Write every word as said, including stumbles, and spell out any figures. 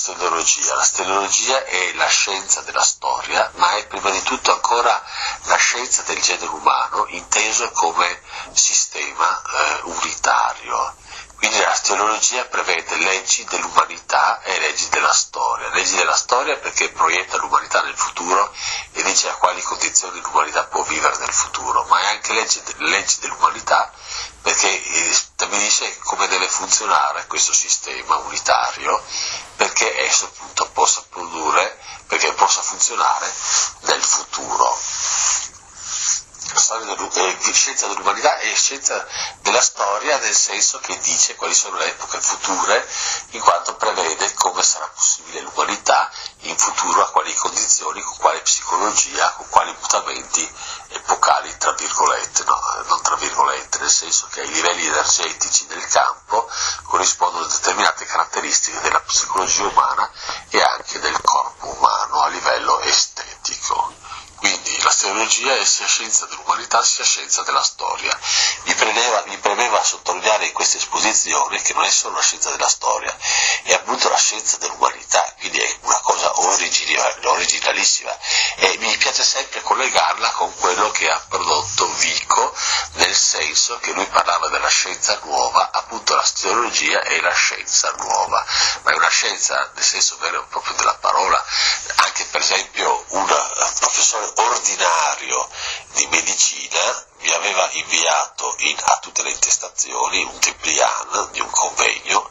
stelleologia? La stelleologia è la scienza della storia, ma è prima di tutto ancora la scienza del genere umano, inteso come sistema eh, unitario. Quindi la stelleologia prevede leggi dell'umanità e leggi della storia. Leggi della storia perché proietta l'umanità nel futuro e dice a quali condizioni l'umanità può vivere nel futuro, ma è anche legge, leggi dell'umanità perché stabilisce come deve funzionare questo sistema unitario perché esso appunto possa produrre, perché possa funzionare nel futuro. La storia è scienza dell'umanità e scienza della storia, nel senso che dice quali sono le epoche future, in quanto prevede come sarà possibile l'umanità in futuro, a quali condizioni, con quale psicologia, con quali mutamenti epocali, tra virgolette, no, non tra virgolette, nel senso che ai livelli energetici del campo corrispondono determinate caratteristiche della psicologia umana e anche del corpo umano a livello estetico. Quindi la stelleologia è sia scienza dell'umanità sia scienza della storia. Mi premeva, mi premeva sottolineare in questa esposizione che non è solo la scienza della storia, è appunto la scienza dell'umanità, quindi è una cosa originalissima e mi piace sempre collegarla con quello che ha prodotto Vico, nel senso che lui parlava della scienza nuova, appunto la stelleologia è la scienza nuova, ma è una scienza nel senso vero e proprio della parola. Anche per esempio un professore ordinario di medicina mi aveva inviato in, a tutte le intestazioni un templian di un convegno